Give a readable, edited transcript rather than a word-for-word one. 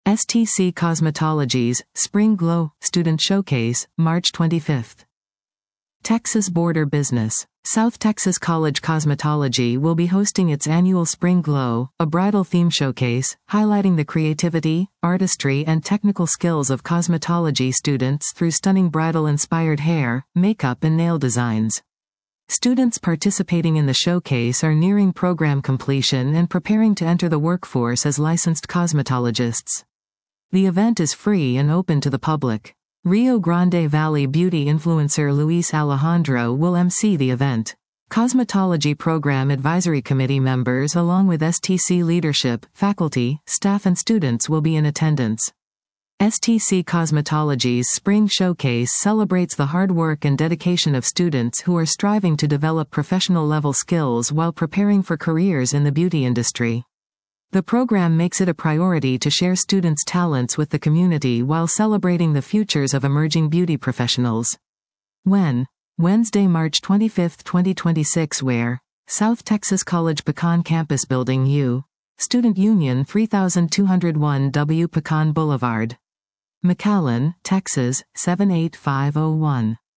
STC Cosmetology's Spring Glow Student Showcase, March 25th. Texas Border Business. South Texas College Cosmetology will be hosting its annual Spring Glow, a bridal theme showcase, highlighting the creativity, artistry and technical skills of cosmetology students through stunning bridal-inspired hair, makeup and nail designs. Students participating in the showcase are nearing program completion and preparing to enter the workforce as licensed cosmetologists. The event is free and open to the public. Rio Grande Valley beauty influencer Luis Alejandro will MC the event. Cosmetology Program Advisory Committee members along with STC leadership, faculty, staff and students will be in attendance. STC Cosmetology's Spring Showcase celebrates the hard work and dedication of students who are striving to develop professional-level skills while preparing for careers in the beauty industry. The program makes it a priority to share students' talents with the community while celebrating the futures of emerging beauty professionals. When? Wednesday, March 25, 2026 where? South Texas College Pecan Campus Building U. Student Union 3201 W Pecan Boulevard. McAllen, Texas, 78501.